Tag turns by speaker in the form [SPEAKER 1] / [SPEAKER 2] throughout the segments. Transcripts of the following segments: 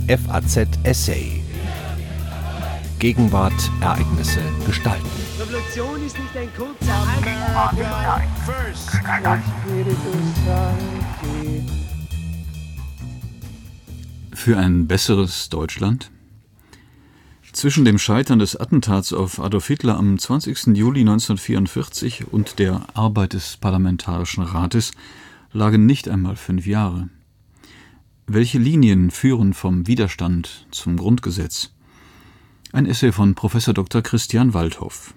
[SPEAKER 1] FAZ Essay. Gegenwart, Ereignisse, Gestalten.
[SPEAKER 2] Revolution ist nicht ein kurzer
[SPEAKER 3] Für ein besseres Deutschland? Zwischen dem Scheitern des Attentats auf Adolf Hitler am 20. Juli 1944 und der Arbeit des Parlamentarischen Rates lagen nicht einmal 5 Jahre. Welche Linien führen vom Widerstand zum Grundgesetz? Ein Essay von Prof. Dr. Christian Waldhoff.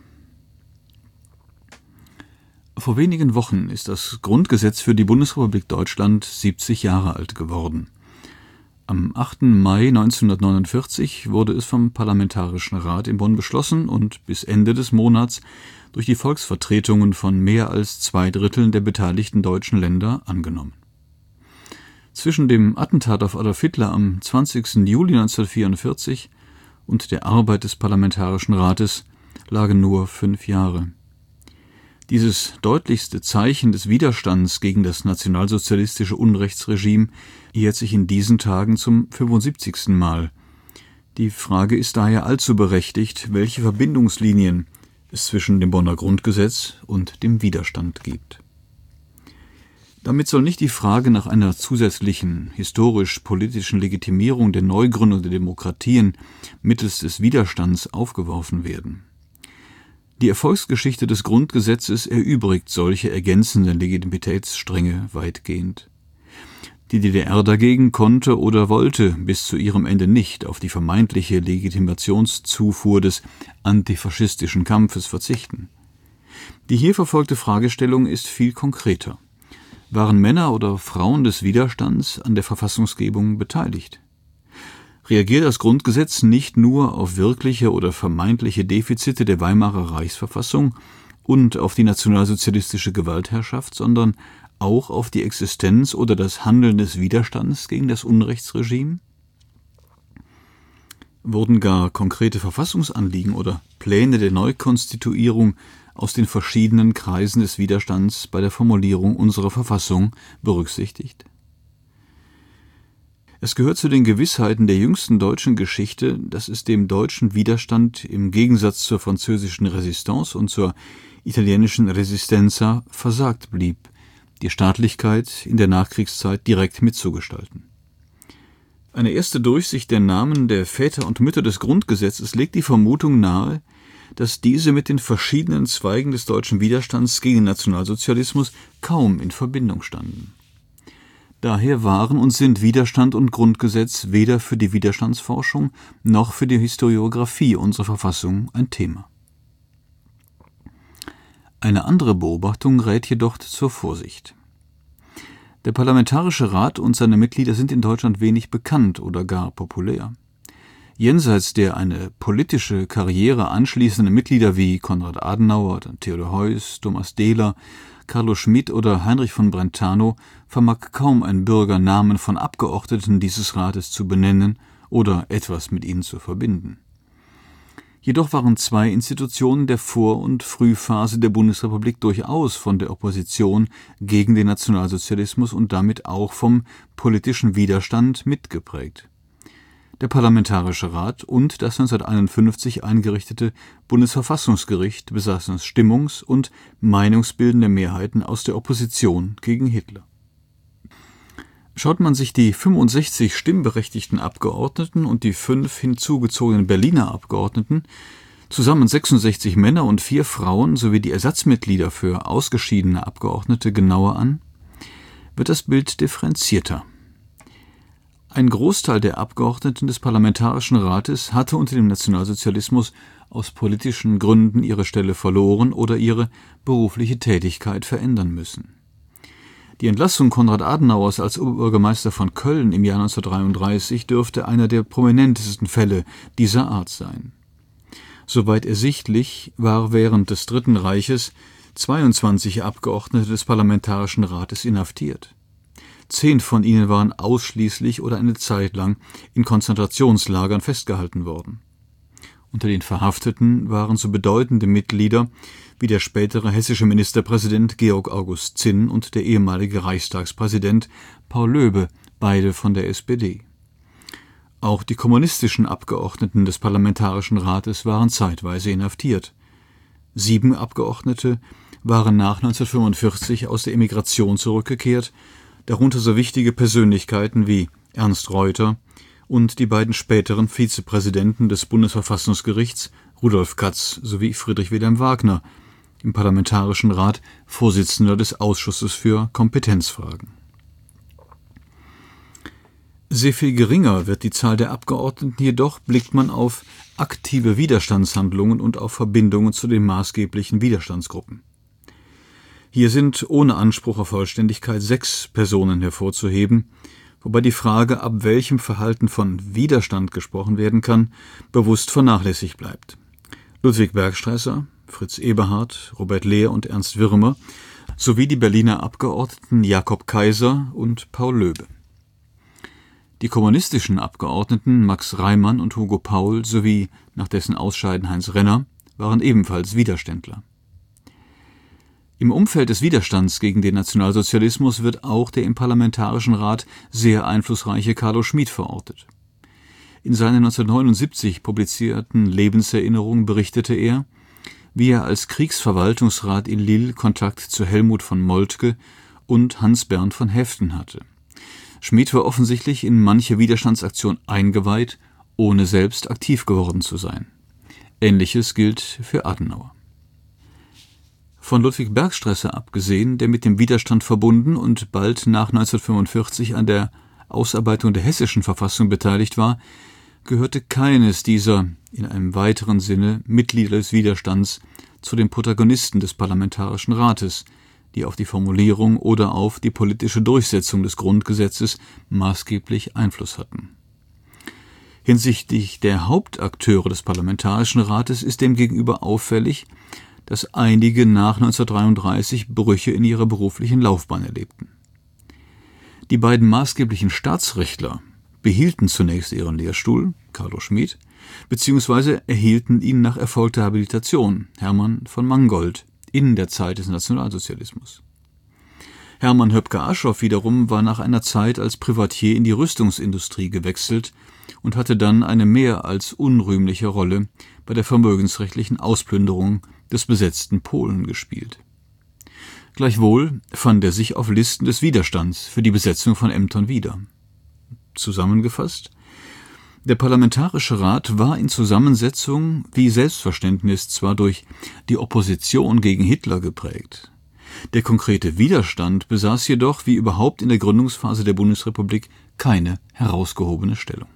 [SPEAKER 3] Vor wenigen Wochen ist das Grundgesetz für die Bundesrepublik Deutschland 70 Jahre alt geworden. Am 8. Mai 1949 wurde es vom Parlamentarischen Rat in Bonn beschlossen und bis Ende des Monats durch die Volksvertretungen von mehr als 2/3 der beteiligten deutschen Länder angenommen. Zwischen dem Attentat auf Adolf Hitler am 20. Juli 1944 und der Arbeit des Parlamentarischen Rates lagen nur 5 Jahre. Dieses deutlichste Zeichen des Widerstands gegen das nationalsozialistische Unrechtsregime jährt sich in diesen Tagen zum 75. Mal. Die Frage ist daher allzu berechtigt, welche Verbindungslinien es zwischen dem Bonner Grundgesetz und dem Widerstand gibt. Damit soll nicht die Frage nach einer zusätzlichen historisch-politischen Legitimierung der Neugründung der Demokratien mittels des Widerstands aufgeworfen werden. Die Erfolgsgeschichte des Grundgesetzes erübrigt solche ergänzende Legitimitätsstränge weitgehend. Die DDR dagegen konnte oder wollte bis zu ihrem Ende nicht auf die vermeintliche Legitimationszufuhr des antifaschistischen Kampfes verzichten. Die hier verfolgte Fragestellung ist viel konkreter. Waren Männer oder Frauen des Widerstands an der Verfassungsgebung beteiligt? Reagiert das Grundgesetz nicht nur auf wirkliche oder vermeintliche Defizite der Weimarer Reichsverfassung und auf die nationalsozialistische Gewaltherrschaft, sondern auch auf die Existenz oder das Handeln des Widerstands gegen das Unrechtsregime? Wurden gar konkrete Verfassungsanliegen oder Pläne der Neukonstituierung aus den verschiedenen Kreisen des Widerstands bei der Formulierung unserer Verfassung berücksichtigt? Es gehört zu den Gewissheiten der jüngsten deutschen Geschichte, dass es dem deutschen Widerstand im Gegensatz zur französischen Resistance und zur italienischen Resistenza versagt blieb, die Staatlichkeit in der Nachkriegszeit direkt mitzugestalten. Eine erste Durchsicht der Namen der Väter und Mütter des Grundgesetzes legt die Vermutung nahe, dass diese mit den verschiedenen Zweigen des deutschen Widerstands gegen den Nationalsozialismus kaum in Verbindung standen. Daher waren und sind Widerstand und Grundgesetz weder für die Widerstandsforschung noch für die Historiographie unserer Verfassung ein Thema. Eine andere Beobachtung rät jedoch zur Vorsicht. Der Parlamentarische Rat und seine Mitglieder sind in Deutschland wenig bekannt oder gar populär. Jenseits der eine politische Karriere anschließenden Mitglieder wie Konrad Adenauer, Theodor Heuss, Thomas Dehler, Carlo Schmid oder Heinrich von Brentano vermag kaum ein Bürger Namen von Abgeordneten dieses Rates zu benennen oder etwas mit ihnen zu verbinden. Jedoch waren 2 Institutionen der Vor- und Frühphase der Bundesrepublik durchaus von der Opposition gegen den Nationalsozialismus und damit auch vom politischen Widerstand mitgeprägt. Der Parlamentarische Rat und das 1951 eingerichtete Bundesverfassungsgericht besaßen stimmungs- und meinungsbildende Mehrheiten aus der Opposition gegen Hitler. Schaut man sich die 65 stimmberechtigten Abgeordneten und die 5 hinzugezogenen Berliner Abgeordneten, zusammen 66 Männer und 4 Frauen sowie die Ersatzmitglieder für ausgeschiedene Abgeordnete genauer an, wird das Bild differenzierter. Ein Großteil der Abgeordneten des Parlamentarischen Rates hatte unter dem Nationalsozialismus aus politischen Gründen ihre Stelle verloren oder ihre berufliche Tätigkeit verändern müssen. Die Entlassung Konrad Adenauers als Oberbürgermeister von Köln im Jahr 1933 dürfte einer der prominentesten Fälle dieser Art sein. Soweit ersichtlich war während des Dritten Reiches 22 Abgeordnete des Parlamentarischen Rates inhaftiert. 10 von ihnen waren ausschließlich oder eine Zeit lang in Konzentrationslagern festgehalten worden. Unter den Verhafteten waren so bedeutende Mitglieder wie der spätere hessische Ministerpräsident Georg August Zinn und der ehemalige Reichstagspräsident Paul Löbe, beide von der SPD. Auch die kommunistischen Abgeordneten des Parlamentarischen Rates waren zeitweise inhaftiert. 7 Abgeordnete waren nach 1945 aus der Emigration zurückgekehrt, darunter so wichtige Persönlichkeiten wie Ernst Reuter und die beiden späteren Vizepräsidenten des Bundesverfassungsgerichts Rudolf Katz sowie Friedrich Wilhelm Wagner, im Parlamentarischen Rat Vorsitzender des Ausschusses für Kompetenzfragen. Sehr viel geringer wird die Zahl der Abgeordneten, jedoch blickt man auf aktive Widerstandshandlungen und auf Verbindungen zu den maßgeblichen Widerstandsgruppen. Hier sind ohne Anspruch auf Vollständigkeit 6 Personen hervorzuheben, wobei die Frage, ab welchem Verhalten von Widerstand gesprochen werden kann, bewusst vernachlässigt bleibt. Ludwig Bergstresser, Fritz Eberhard, Robert Lehr und Ernst Wirmer sowie die Berliner Abgeordneten Jakob Kaiser und Paul Löbe. Die kommunistischen Abgeordneten Max Reimann und Hugo Paul sowie nach dessen Ausscheiden Heinz Renner waren ebenfalls Widerständler. Im Umfeld des Widerstands gegen den Nationalsozialismus wird auch der im Parlamentarischen Rat sehr einflussreiche Carlo Schmid verortet. In seiner 1979 publizierten Lebenserinnerung berichtete er, wie er als Kriegsverwaltungsrat in Lille Kontakt zu Helmut von Moltke und Hans Bernd von Haeften hatte. Schmid war offensichtlich in manche Widerstandsaktion eingeweiht, ohne selbst aktiv geworden zu sein. Ähnliches gilt für Adenauer. Von Ludwig Bergstresser abgesehen, der mit dem Widerstand verbunden und bald nach 1945 an der Ausarbeitung der hessischen Verfassung beteiligt war, gehörte keines dieser, in einem weiteren Sinne, Mitglieder des Widerstands zu den Protagonisten des Parlamentarischen Rates, die auf die Formulierung oder auf die politische Durchsetzung des Grundgesetzes maßgeblich Einfluss hatten. Hinsichtlich der Hauptakteure des Parlamentarischen Rates ist demgegenüber auffällig, dass einige nach 1933 Brüche in ihrer beruflichen Laufbahn erlebten. Die beiden maßgeblichen Staatsrechtler behielten zunächst ihren Lehrstuhl, Carlo Schmid, beziehungsweise erhielten ihn nach erfolgter Habilitation, Hermann von Mangold, in der Zeit des Nationalsozialismus. Hermann Höpker-Aschoff wiederum war nach einer Zeit als Privatier in die Rüstungsindustrie gewechselt und hatte dann eine mehr als unrühmliche Rolle bei der vermögensrechtlichen Ausplünderung des besetzten Polen gespielt. Gleichwohl fand er sich auf Listen des Widerstands für die Besetzung von Ämtern wieder. Zusammengefasst: Der Parlamentarische Rat war in Zusammensetzung wie Selbstverständnis zwar durch die Opposition gegen Hitler geprägt. Der konkrete Widerstand besaß jedoch, wie überhaupt in der Gründungsphase der Bundesrepublik, keine herausgehobene Stellung.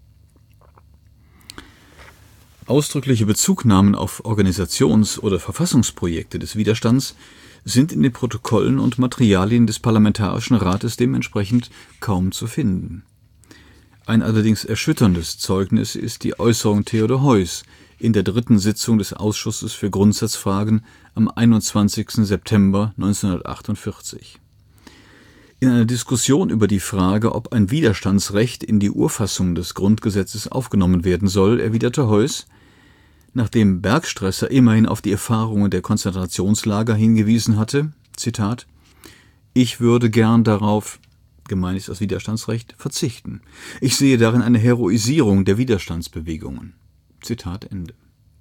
[SPEAKER 3] Ausdrückliche Bezugnahmen auf Organisations- oder Verfassungsprojekte des Widerstands sind in den Protokollen und Materialien des Parlamentarischen Rates dementsprechend kaum zu finden. Ein allerdings erschütterndes Zeugnis ist die Äußerung Theodor Heuss in der 3. Sitzung des Ausschusses für Grundsatzfragen am 21. September 1948. In einer Diskussion über die Frage, ob ein Widerstandsrecht in die Urfassung des Grundgesetzes aufgenommen werden soll, erwiderte Heuss, nachdem Bergstresser immerhin auf die Erfahrungen der Konzentrationslager hingewiesen hatte, Zitat, »Ich würde gern darauf«, gemeint ist das Widerstandsrecht, »verzichten. Ich sehe darin eine Heroisierung der Widerstandsbewegungen.« Zitat Ende.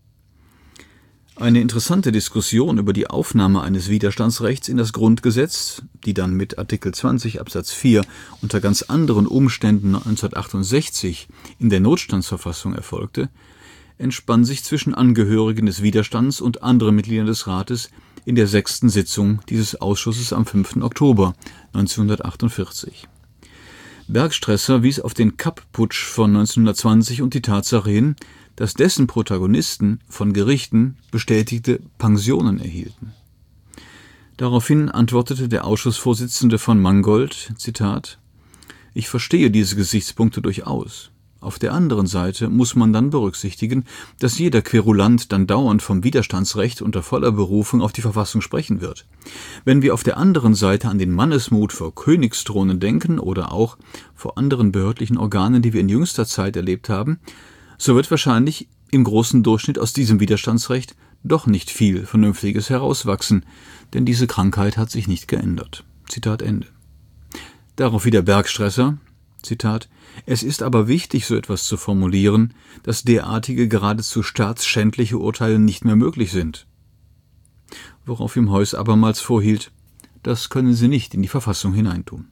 [SPEAKER 3] Eine interessante Diskussion über die Aufnahme eines Widerstandsrechts in das Grundgesetz, die dann mit Artikel 20 Absatz 4 unter ganz anderen Umständen 1968 in der Notstandsverfassung erfolgte, entspann sich zwischen Angehörigen des Widerstands und anderen Mitgliedern des Rates in der 6. Sitzung dieses Ausschusses am 5. Oktober 1948. Bergstresser wies auf den Kapp-Putsch von 1920 und die Tatsache hin, dass dessen Protagonisten von Gerichten bestätigte Pensionen erhielten. Daraufhin antwortete der Ausschussvorsitzende von Mangold, Zitat, »Ich verstehe diese Gesichtspunkte durchaus. Auf der anderen Seite muss man dann berücksichtigen, dass jeder Querulant dann dauernd vom Widerstandsrecht unter voller Berufung auf die Verfassung sprechen wird. Wenn wir auf der anderen Seite an den Mannesmut vor Königsthronen denken oder auch vor anderen behördlichen Organen, die wir in jüngster Zeit erlebt haben, so wird wahrscheinlich im großen Durchschnitt aus diesem Widerstandsrecht doch nicht viel Vernünftiges herauswachsen, denn diese Krankheit hat sich nicht geändert.« Zitat Ende. Darauf wieder Bergstresser, Zitat: »Es ist aber wichtig, so etwas zu formulieren, dass derartige geradezu staatsschändliche Urteile nicht mehr möglich sind.« Worauf ihm Heuss abermals vorhielt, das können sie nicht in die Verfassung hineintun.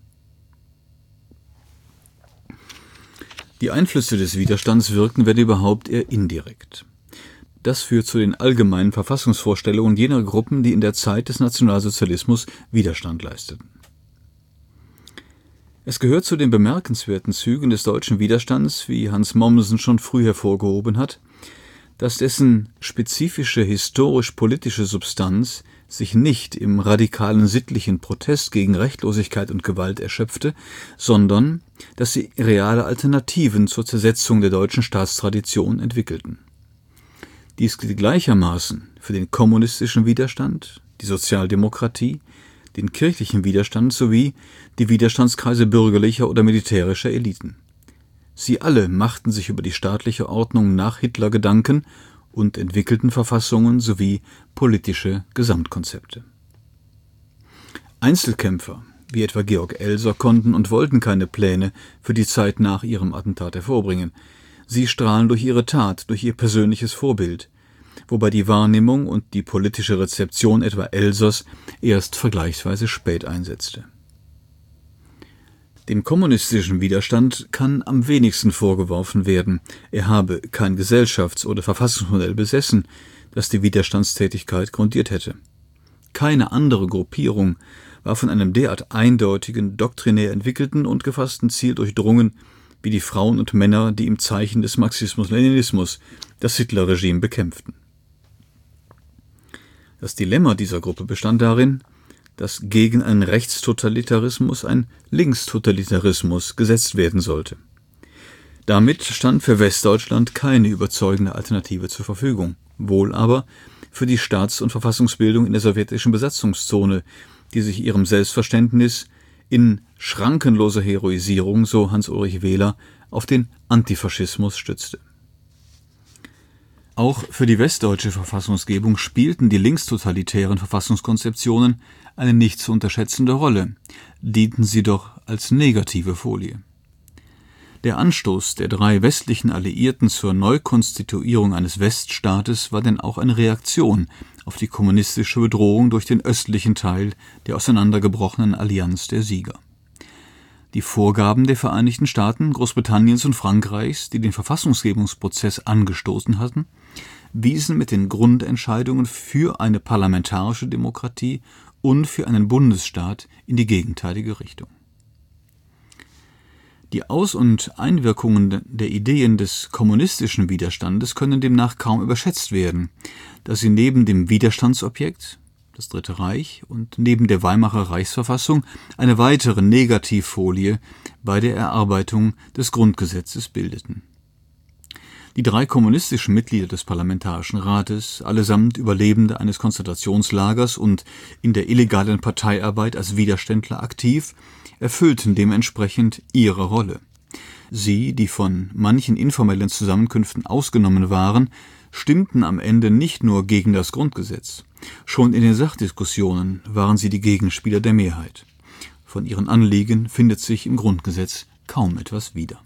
[SPEAKER 3] Die Einflüsse des Widerstands wirkten, wenn überhaupt, eher indirekt. Das führt zu den allgemeinen Verfassungsvorstellungen jener Gruppen, die in der Zeit des Nationalsozialismus Widerstand leisteten. Es gehört zu den bemerkenswerten Zügen des deutschen Widerstands, wie Hans Mommsen schon früh hervorgehoben hat, dass dessen spezifische historisch-politische Substanz sich nicht im radikalen sittlichen Protest gegen Rechtlosigkeit und Gewalt erschöpfte, sondern dass sie reale Alternativen zur Zersetzung der deutschen Staatstradition entwickelten. Dies gilt gleichermaßen für den kommunistischen Widerstand, die Sozialdemokratie, den kirchlichen Widerstand sowie die Widerstandskreise bürgerlicher oder militärischer Eliten. Sie alle machten sich über die staatliche Ordnung nach Hitler Gedanken und entwickelten Verfassungen sowie politische Gesamtkonzepte. Einzelkämpfer, wie etwa Georg Elser, konnten und wollten keine Pläne für die Zeit nach ihrem Attentat hervorbringen. Sie strahlen durch ihre Tat, durch ihr persönliches Vorbild, wobei die Wahrnehmung und die politische Rezeption etwa Elsers erst vergleichsweise spät einsetzte. Dem kommunistischen Widerstand kann am wenigsten vorgeworfen werden, er habe kein Gesellschafts- oder Verfassungsmodell besessen, das die Widerstandstätigkeit grundiert hätte. Keine andere Gruppierung war von einem derart eindeutigen, doktrinär entwickelten und gefassten Ziel durchdrungen, wie die Frauen und Männer, die im Zeichen des Marxismus-Leninismus das Hitlerregime bekämpften. Das Dilemma dieser Gruppe bestand darin, dass gegen einen Rechtstotalitarismus ein Linkstotalitarismus gesetzt werden sollte. Damit stand für Westdeutschland keine überzeugende Alternative zur Verfügung, wohl aber für die Staats- und Verfassungsbildung in der sowjetischen Besatzungszone, die sich ihrem Selbstverständnis in schrankenloser Heroisierung, so Hans-Ulrich Wehler, auf den Antifaschismus stützte. Auch für die westdeutsche Verfassungsgebung spielten die linkstotalitären Verfassungskonzeptionen eine nicht zu unterschätzende Rolle, dienten sie doch als negative Folie. Der Anstoß der 3 westlichen Alliierten zur Neukonstituierung eines Weststaates war denn auch eine Reaktion auf die kommunistische Bedrohung durch den östlichen Teil der auseinandergebrochenen Allianz der Sieger. Die Vorgaben der Vereinigten Staaten, Großbritanniens und Frankreichs, die den Verfassungsgebungsprozess angestoßen hatten, wiesen mit den Grundentscheidungen für eine parlamentarische Demokratie und für einen Bundesstaat in die gegenteilige Richtung. Die Aus- und Einwirkungen der Ideen des kommunistischen Widerstandes können demnach kaum überschätzt werden, da sie neben dem Widerstandsobjekt, das Dritte Reich, und neben der Weimarer Reichsverfassung eine weitere Negativfolie bei der Erarbeitung des Grundgesetzes bildeten. Die 3 kommunistischen Mitglieder des Parlamentarischen Rates, allesamt Überlebende eines Konzentrationslagers und in der illegalen Parteiarbeit als Widerständler aktiv, erfüllten dementsprechend ihre Rolle. Sie, die von manchen informellen Zusammenkünften ausgenommen waren, stimmten am Ende nicht nur gegen das Grundgesetz. Schon in den Sachdiskussionen waren sie die Gegenspieler der Mehrheit. Von ihren Anliegen findet sich im Grundgesetz kaum etwas wieder.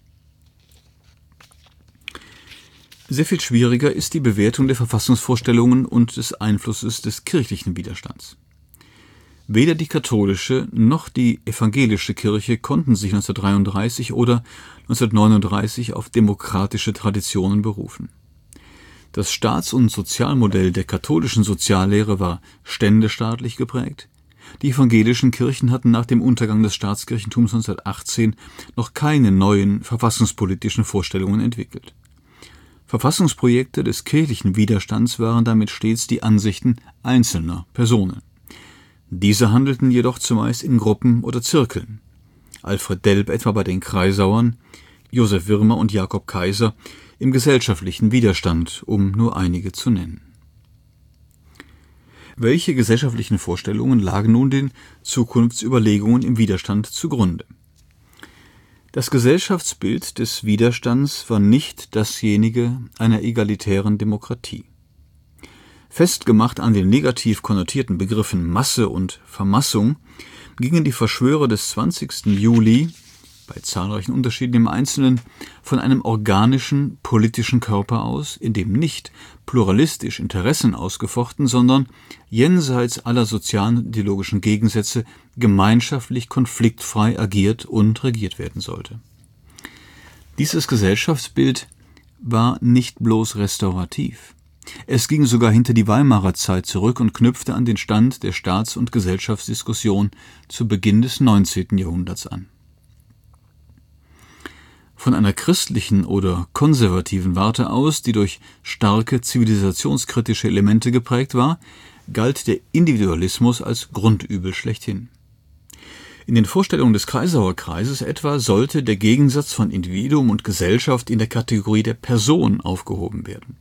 [SPEAKER 3] Sehr viel schwieriger ist die Bewertung der Verfassungsvorstellungen und des Einflusses des kirchlichen Widerstands. Weder die katholische noch die evangelische Kirche konnten sich 1933 oder 1939 auf demokratische Traditionen berufen. Das Staats- und Sozialmodell der katholischen Soziallehre war ständestaatlich geprägt. Die evangelischen Kirchen hatten nach dem Untergang des Staatskirchentums 1918 noch keine neuen verfassungspolitischen Vorstellungen entwickelt. Verfassungsprojekte des kirchlichen Widerstands waren damit stets die Ansichten einzelner Personen. Diese handelten jedoch zumeist in Gruppen oder Zirkeln. Alfred Delp etwa bei den Kreisauern, Josef Wirmer und Jakob Kaiser im gesellschaftlichen Widerstand, um nur einige zu nennen. Welche gesellschaftlichen Vorstellungen lagen nun den Zukunftsüberlegungen im Widerstand zugrunde? Das Gesellschaftsbild des Widerstands war nicht dasjenige einer egalitären Demokratie. Festgemacht an den negativ konnotierten Begriffen Masse und Vermassung gingen die Verschwörer des 20. Juli bei zahlreichen Unterschieden im Einzelnen, von einem organischen politischen Körper aus, in dem nicht pluralistisch Interessen ausgefochten, sondern jenseits aller sozialen und ideologischen Gegensätze gemeinschaftlich konfliktfrei agiert und regiert werden sollte. Dieses Gesellschaftsbild war nicht bloß restaurativ. Es ging sogar hinter die Weimarer Zeit zurück und knüpfte an den Stand der Staats- und Gesellschaftsdiskussion zu Beginn des 19. Jahrhunderts an. Von einer christlichen oder konservativen Warte aus, die durch starke zivilisationskritische Elemente geprägt war, galt der Individualismus als Grundübel schlechthin. In den Vorstellungen des Kreisauer Kreises etwa sollte der Gegensatz von Individuum und Gesellschaft in der Kategorie der Person aufgehoben werden.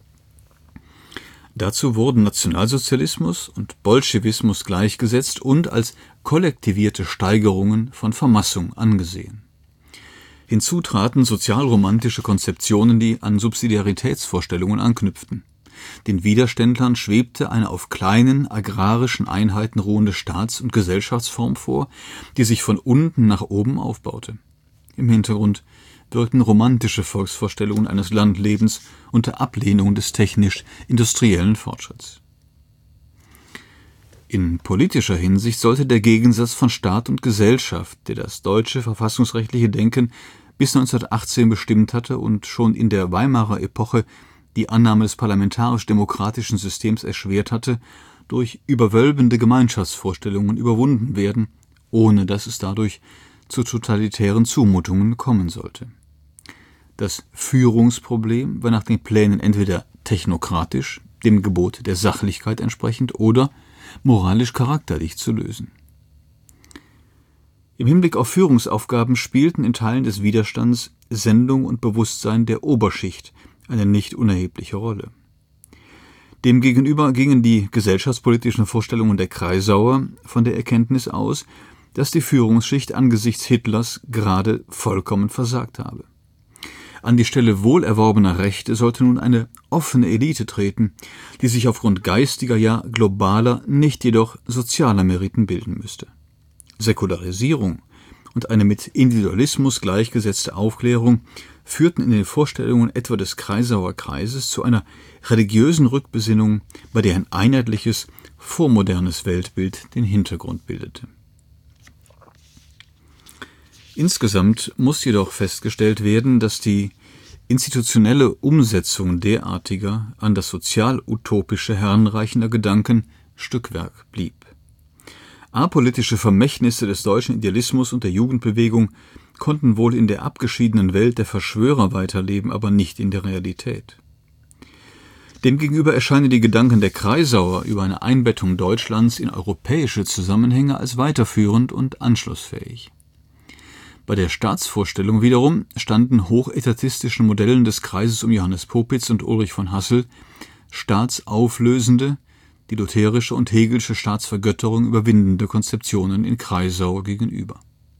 [SPEAKER 3] Dazu wurden Nationalsozialismus und Bolschewismus gleichgesetzt und als kollektivierte Steigerungen von Vermassung angesehen. Hinzu traten sozialromantische Konzeptionen, die an Subsidiaritätsvorstellungen anknüpften. Den Widerständlern schwebte eine auf kleinen agrarischen Einheiten ruhende Staats- und Gesellschaftsform vor, die sich von unten nach oben aufbaute. Im Hintergrund wirkten romantische Volksvorstellungen eines Landlebens unter Ablehnung des technisch-industriellen Fortschritts. In politischer Hinsicht sollte der Gegensatz von Staat und Gesellschaft, der das deutsche verfassungsrechtliche Denken bis 1918 bestimmt hatte und schon in der Weimarer Epoche die Annahme des parlamentarisch-demokratischen Systems erschwert hatte, durch überwölbende Gemeinschaftsvorstellungen überwunden werden, ohne dass es dadurch zu totalitären Zumutungen kommen sollte. Das Führungsproblem war nach den Plänen entweder technokratisch, dem Gebot der Sachlichkeit entsprechend, oder moralisch charakterlich zu lösen. Im Hinblick auf Führungsaufgaben spielten in Teilen des Widerstands Sendung und Bewusstsein der Oberschicht eine nicht unerhebliche Rolle. Demgegenüber gingen die gesellschaftspolitischen Vorstellungen der Kreisauer von der Erkenntnis aus, dass die Führungsschicht angesichts Hitlers gerade vollkommen versagt habe. An die Stelle wohlerworbener Rechte sollte nun eine offene Elite treten, die sich aufgrund geistiger, ja globaler, nicht jedoch sozialer Meriten bilden müsste. Säkularisierung und eine mit Individualismus gleichgesetzte Aufklärung führten in den Vorstellungen etwa des Kreisauer Kreises zu einer religiösen Rückbesinnung, bei der ein einheitliches, vormodernes Weltbild den Hintergrund bildete. Insgesamt muss jedoch festgestellt werden, dass die institutionelle Umsetzung derartiger, an das sozial-utopische heranreichender Gedanken Stückwerk blieb. Apolitische Vermächtnisse des deutschen Idealismus und der Jugendbewegung konnten wohl in der abgeschiedenen Welt der Verschwörer weiterleben, aber nicht in der Realität. Demgegenüber erscheinen die Gedanken der Kreisauer über eine Einbettung Deutschlands in europäische Zusammenhänge als weiterführend und anschlussfähig. Bei der Staatsvorstellung wiederum standen hochetatistischen Modellen des Kreises um Johannes Popitz und Ulrich von Hassel staatsauflösende, die lutherische und hegelsche Staatsvergötterung überwindende Konzeptionen in Kreisau gegenüber.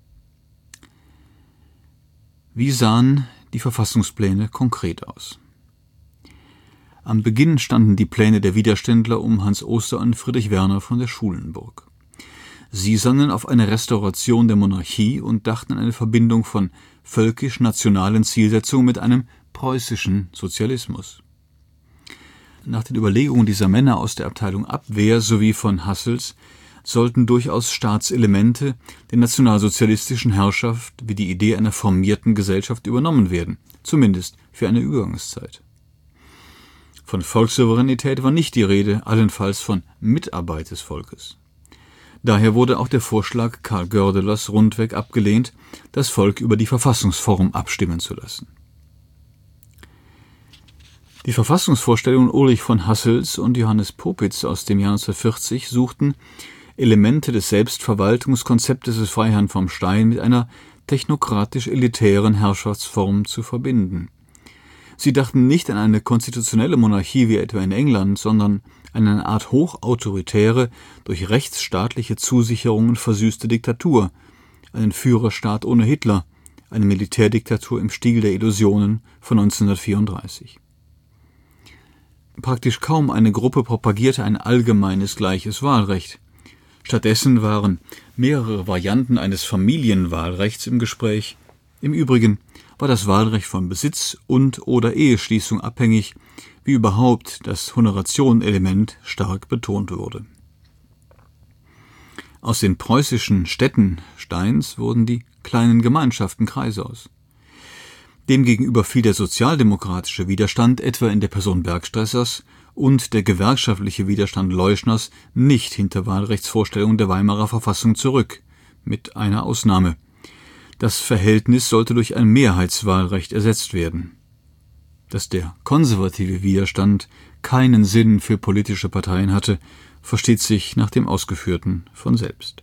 [SPEAKER 3] Wie sahen die Verfassungspläne konkret aus? Am Beginn standen die Pläne der Widerständler um Hans Oster und Friedrich Werner von der Schulenburg. Sie sannen auf eine Restauration der Monarchie und dachten an eine Verbindung von völkisch-nationalen Zielsetzungen mit einem preußischen Sozialismus. Nach den Überlegungen dieser Männer aus der Abteilung Abwehr sowie von Hassels sollten durchaus Staatselemente der nationalsozialistischen Herrschaft wie die Idee einer formierten Gesellschaft übernommen werden, zumindest für eine Übergangszeit. Von Volkssouveränität war nicht die Rede, allenfalls von Mitarbeit des Volkes. Daher wurde auch der Vorschlag Karl Gördelers rundweg abgelehnt, das Volk über die Verfassungsform abstimmen zu lassen. Die Verfassungsvorstellungen Ulrich von Hassels und Johannes Popitz aus dem Jahr 1940 suchten, Elemente des Selbstverwaltungskonzeptes des Freiherrn vom Stein mit einer technokratisch-elitären Herrschaftsform zu verbinden. Sie dachten nicht an eine konstitutionelle Monarchie wie etwa in England, sondern an eine Art hochautoritäre, durch rechtsstaatliche Zusicherungen versüßte Diktatur, einen Führerstaat ohne Hitler, eine Militärdiktatur im Stil der Illusionen von 1934. Praktisch kaum eine Gruppe propagierte ein allgemeines gleiches Wahlrecht. Stattdessen waren mehrere Varianten eines Familienwahlrechts im Gespräch, Im Übrigen war das Wahlrecht von Besitz und/oder Eheschließung abhängig, wie überhaupt das Honoratiorenelement stark betont wurde. Aus den preußischen Städten Steins wurden die kleinen Gemeinschaften Kreisaus. Demgegenüber fiel der sozialdemokratische Widerstand etwa in der Person Bergstressers und der gewerkschaftliche Widerstand Leuschners nicht hinter Wahlrechtsvorstellungen der Weimarer Verfassung zurück, mit einer Ausnahme. Das Verhältnis sollte durch ein Mehrheitswahlrecht ersetzt werden. Dass der konservative Widerstand keinen Sinn für politische Parteien hatte, versteht sich nach dem Ausgeführten von selbst.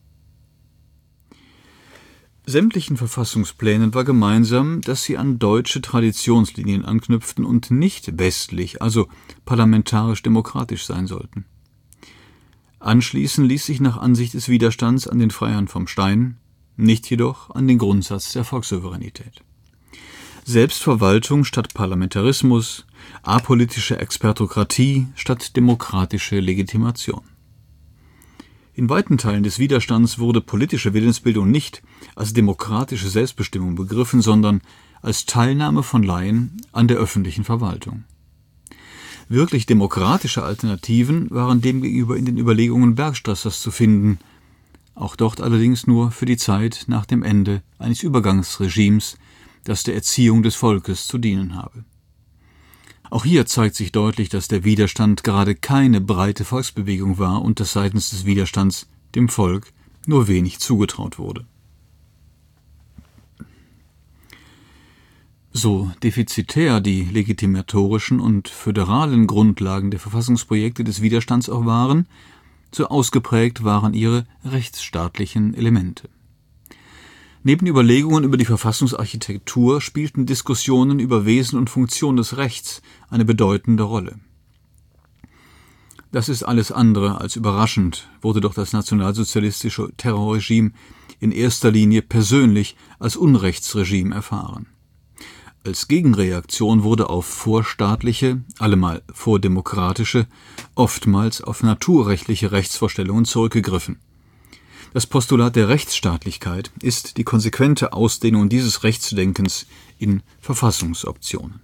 [SPEAKER 3] Sämtlichen Verfassungsplänen war gemeinsam, dass sie an deutsche Traditionslinien anknüpften und nicht westlich, also parlamentarisch-demokratisch sein sollten. Anschließen ließ sich nach Ansicht des Widerstands an den Freiherrn vom Stein, nicht jedoch an den Grundsatz der Volkssouveränität. Selbstverwaltung statt Parlamentarismus, apolitische Expertokratie statt demokratische Legitimation. In weiten Teilen des Widerstands wurde politische Willensbildung nicht als demokratische Selbstbestimmung begriffen, sondern als Teilnahme von Laien an der öffentlichen Verwaltung. Wirklich demokratische Alternativen waren demgegenüber in den Überlegungen Bergstrassers zu finden, auch dort allerdings nur für die Zeit nach dem Ende eines Übergangsregimes, das der Erziehung des Volkes zu dienen habe. Auch hier zeigt sich deutlich, dass der Widerstand gerade keine breite Volksbewegung war und dass seitens des Widerstands dem Volk nur wenig zugetraut wurde. So defizitär die legitimatorischen und föderalen Grundlagen der Verfassungsprojekte des Widerstands auch waren, so ausgeprägt waren ihre rechtsstaatlichen Elemente. Neben Überlegungen über die Verfassungsarchitektur spielten Diskussionen über Wesen und Funktion des Rechts eine bedeutende Rolle. Das ist alles andere als überraschend, wurde doch das nationalsozialistische Terrorregime in erster Linie persönlich als Unrechtsregime erfahren. Als Gegenreaktion wurde auf vorstaatliche, allemal vordemokratische, oftmals auf naturrechtliche Rechtsvorstellungen zurückgegriffen. Das Postulat der Rechtsstaatlichkeit ist die konsequente Ausdehnung dieses Rechtsdenkens in Verfassungsoptionen.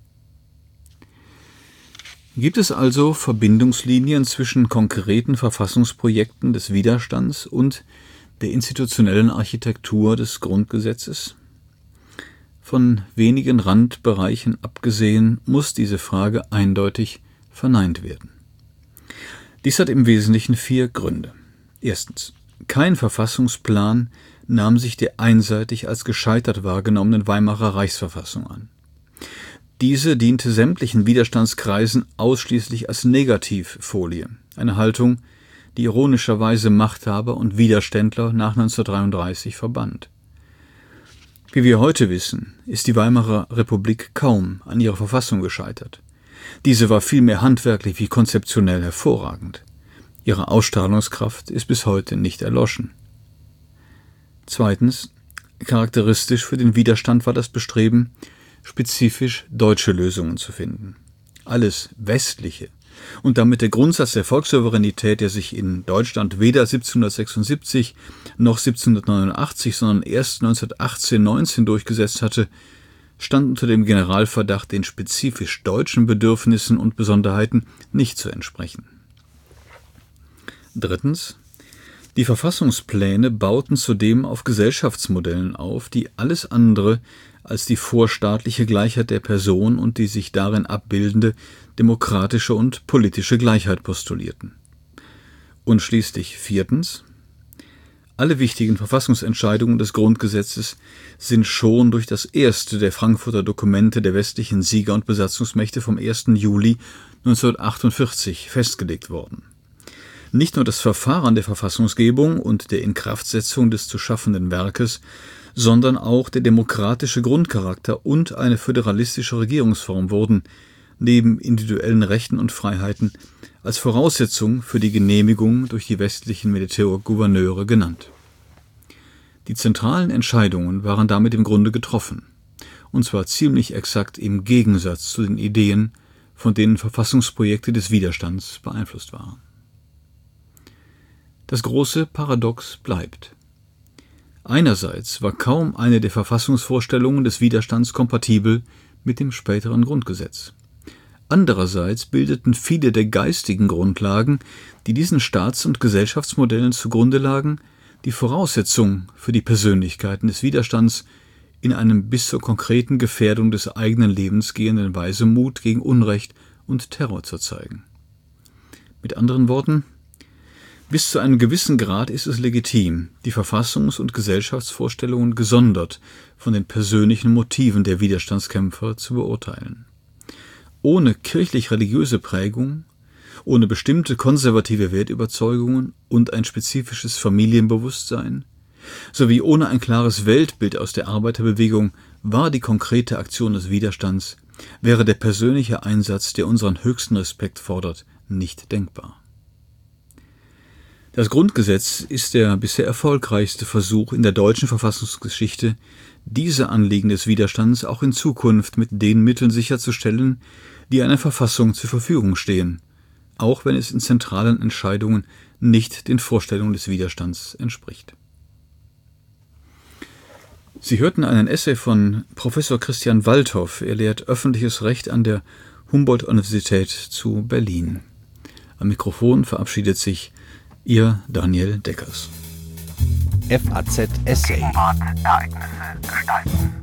[SPEAKER 3] Gibt es also Verbindungslinien zwischen konkreten Verfassungsprojekten des Widerstands und der institutionellen Architektur des Grundgesetzes? Von wenigen Randbereichen abgesehen, muss diese Frage eindeutig verneint werden. Dies hat im Wesentlichen 4 Gründe. Erstens: Kein Verfassungsplan nahm sich der einseitig als gescheitert wahrgenommenen Weimarer Reichsverfassung an. Diese diente sämtlichen Widerstandskreisen ausschließlich als Negativfolie, eine Haltung, die ironischerweise Machthaber und Widerständler nach 1933 verband. Wie wir heute wissen, ist die Weimarer Republik kaum an ihrer Verfassung gescheitert. Diese war vielmehr handwerklich wie konzeptionell hervorragend. Ihre Ausstrahlungskraft ist bis heute nicht erloschen. Zweitens: Charakteristisch für den Widerstand war das Bestreben, spezifisch deutsche Lösungen zu finden. Alles Westliche und damit der Grundsatz der Volkssouveränität, der sich in Deutschland weder 1776 noch 1789, sondern erst 1918/19 durchgesetzt hatte, stand unter dem Generalverdacht, den spezifisch deutschen Bedürfnissen und Besonderheiten nicht zu entsprechen. Drittens: Die Verfassungspläne bauten zudem auf Gesellschaftsmodellen auf, die alles andere als die vorstaatliche Gleichheit der Person und die sich darin abbildende demokratische und politische Gleichheit postulierten. Und schließlich viertens: Alle wichtigen Verfassungsentscheidungen des Grundgesetzes sind schon durch das erste der Frankfurter Dokumente der westlichen Sieger- und Besatzungsmächte vom 1. Juli 1948 festgelegt worden. Nicht nur das Verfahren der Verfassungsgebung und der Inkraftsetzung des zu schaffenden Werkes, sondern auch der demokratische Grundcharakter und eine föderalistische Regierungsform wurden, neben individuellen Rechten und Freiheiten, als Voraussetzung für die Genehmigung durch die westlichen Militärgouverneure genannt. Die zentralen Entscheidungen waren damit im Grunde getroffen, und zwar ziemlich exakt im Gegensatz zu den Ideen, von denen Verfassungsprojekte des Widerstands beeinflusst waren. Das große Paradox bleibt: Einerseits war kaum eine der Verfassungsvorstellungen des Widerstands kompatibel mit dem späteren Grundgesetz. Andererseits bildeten viele der geistigen Grundlagen, die diesen Staats- und Gesellschaftsmodellen zugrunde lagen, die Voraussetzung für die Persönlichkeiten des Widerstands, in einem bis zur konkreten Gefährdung des eigenen Lebens gehenden Weise Mut gegen Unrecht und Terror zu zeigen. Mit anderen Worten, bis zu einem gewissen Grad ist es legitim, die Verfassungs- und Gesellschaftsvorstellungen gesondert von den persönlichen Motiven der Widerstandskämpfer zu beurteilen. Ohne kirchlich-religiöse Prägung, ohne bestimmte konservative Wertüberzeugungen und ein spezifisches Familienbewusstsein, sowie ohne ein klares Weltbild aus der Arbeiterbewegung war die konkrete Aktion des Widerstands, wäre der persönliche Einsatz, der unseren höchsten Respekt fordert, nicht denkbar. Das Grundgesetz ist der bisher erfolgreichste Versuch in der deutschen Verfassungsgeschichte, diese Anliegen des Widerstands auch in Zukunft mit den Mitteln sicherzustellen, die einer Verfassung zur Verfügung stehen, auch wenn es in zentralen Entscheidungen nicht den Vorstellungen des Widerstands entspricht. Sie hörten einen Essay von Professor Christian Waldhoff. Er lehrt öffentliches Recht an der Humboldt-Universität zu Berlin. Am Mikrofon verabschiedet sich Ihr Daniel Deckers.
[SPEAKER 1] FAZ Essay.
[SPEAKER 2] Ereignisse gestalten.